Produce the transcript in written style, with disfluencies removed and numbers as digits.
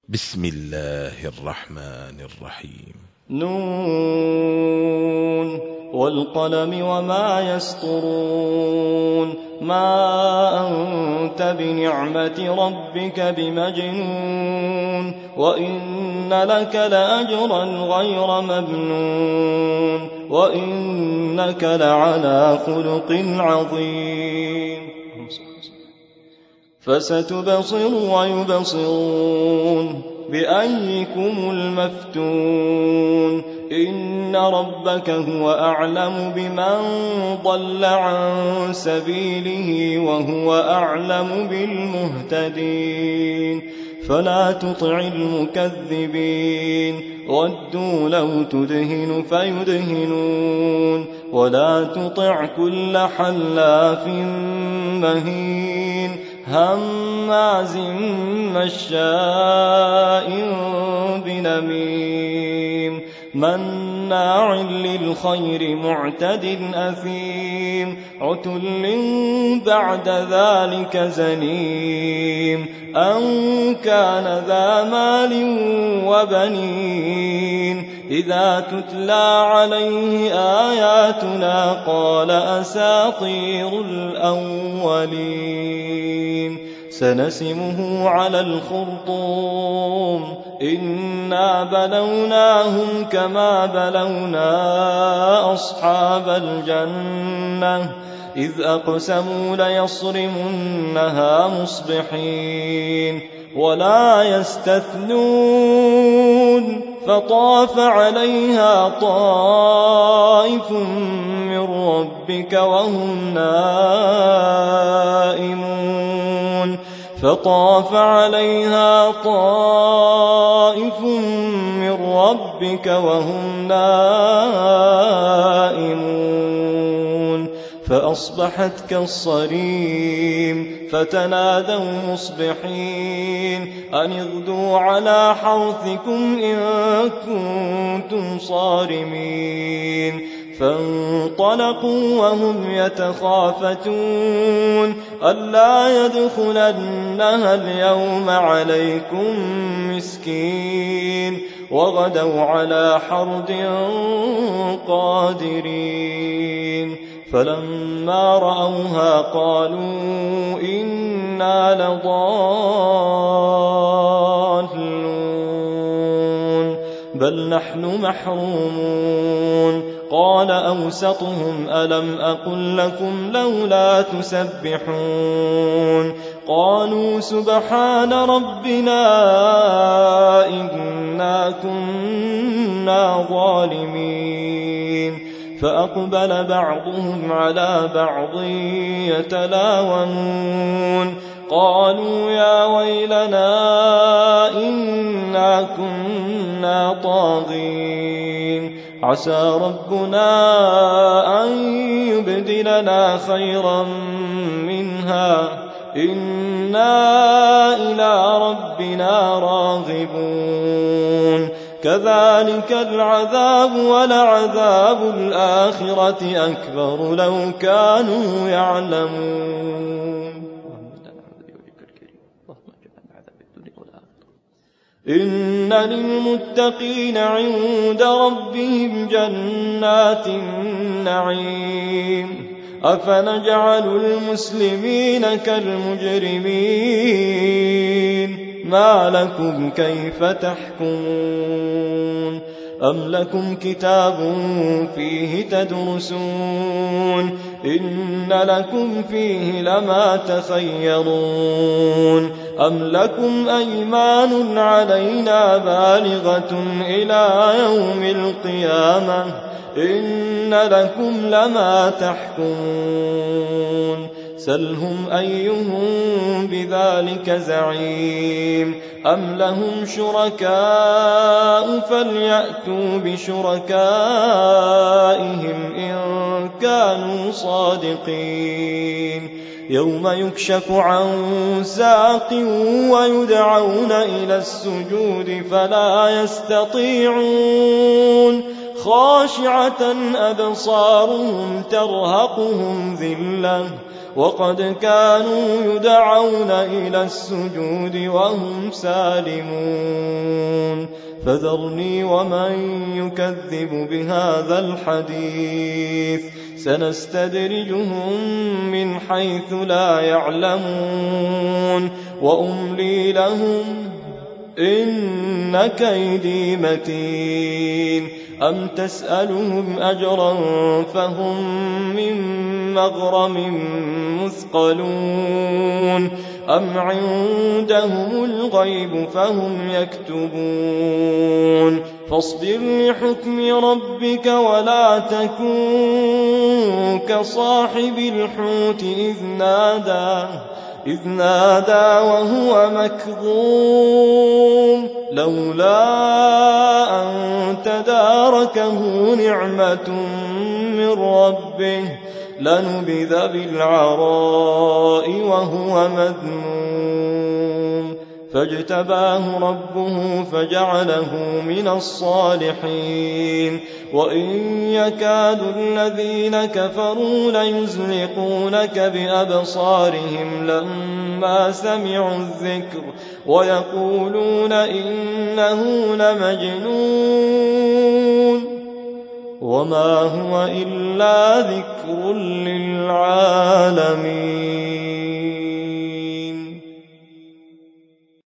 بسم الله الرحمن الرحيم. نون والقلم وما يسطرون ما أنت بنعمة ربك بمجنون وإن لك لأجرا غير ممنون وإنك لعلى خلق عظيم. فستبصر ويبصرون بأيكم المفتون إن ربك هو أعلم بمن ضل عن سبيله وهو أعلم بالمهتدين. فلا تطع المكذبين ودوا لو تدهن فيدهنون ولا تطع كل حلاف مهين هماز مشاء بنميم مناع للخير معتد أثيم عتل بعد ذلك زنيم أن كان ذا مال وبنين إذا تتلى عليه آياتنا قال أساطير الأولين. سنسمه على الخرطوم إنا بلوناهم كما بلونا أصحاب الجنة إذ أقسموا ليصرمنها مصبحين ولا يستثنون فطاف عليها طائف من ربك وهم نائمون فطاف عليها طائف من ربك وهم نائمون فأصبحت كالصريم فتنادوا مصبحين أن اغدوا على حرثكم إن كنتم صارمين. فانطلقوا وهم يتخافتون ألا يدخلنها اليوم عليكم مسكين وغدوا على حرد قادرين. فلما رأوها قالوا إنا لضالون بل نحن محرومون. قال أوسطهم ألم أقل لكم لولا تسبحون قالوا سبحان ربنا إنا كنا ظالمين. فأقبل بعضهم على بعض يتلاومون قالوا يا ويلنا إنا كنا طاغين عسى ربنا أن يبدلنا خيرا منها إنا إلى ربنا راغبون. كذلك العذاب ولعذاب الآخرة أكبر لو كانوا يعلمون. إن للمتقين عند ربهم جنات النعيم أفنجعل المسلمين كالمجرمين ما لكم كيف تحكمون أم لكم كتاب فيه تدرسون إن لكم فيه لما تخيرون أم لكم أيمان علينا بالغة إلى يوم القيامة إن لكم لما تحكمون سلهم أيهم بذلك زعيم أم لهم شركاء فليأتوا بشركائهم إن كانوا صادقين. يوم يكشف عن ساق ويدعون إلى السجود فلا يستطيعون خاشعة أبصارهم ترهقهم ذلة وقد كانوا يدعون إلى السجود وهم سالمون فذرني ومن يكذب بهذا الحديث سنستدرجهم من حيث لا يعلمون وأملي لهم إن كيدي متين أم تسألهم أجرا فهم من مغرم مثقلون أم عندهم الغيب فهم يكتبون فاصبر لحكم ربك ولا تكن كصاحب الحوت إذ نادى وهو مكظوم لولا أن تداركه نعمة من ربه لنبذ بالعراء وهو مذموم فاجتباه ربه فجعله من الصالحين وإن يكاد الذين كفروا ليزلقونك بأبصارهم لما سمعوا الذكر ويقولون إنه لمجنون وما هو إلا ذكر للعالمين